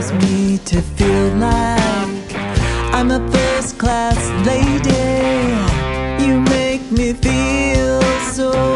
cause me to feel like I'm a first class lady. You make me feel so